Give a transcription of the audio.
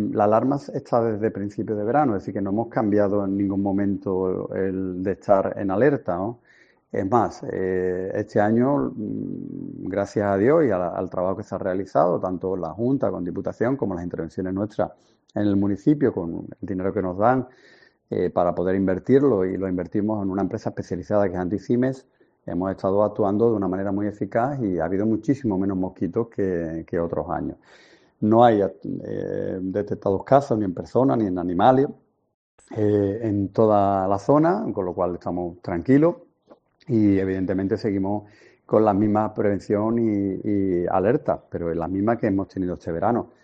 la alarma está desde principios de verano, es decir, que no hemos cambiado en ningún momento el de estar en alerta, ¿no? Es más, este año, gracias a Dios y al trabajo que se ha realizado, tanto la Junta con Diputación como las intervenciones nuestras en el municipio, con el dinero que nos dan para poder invertirlo y lo invertimos en una empresa especializada que es Anticimes, hemos estado actuando de una manera muy eficaz y ha habido muchísimo menos mosquitos que otros años. No hay detectados casos ni en personas ni en animales en toda la zona, con lo cual estamos tranquilos y evidentemente seguimos con la misma prevención y alerta, pero es la misma que hemos tenido este verano.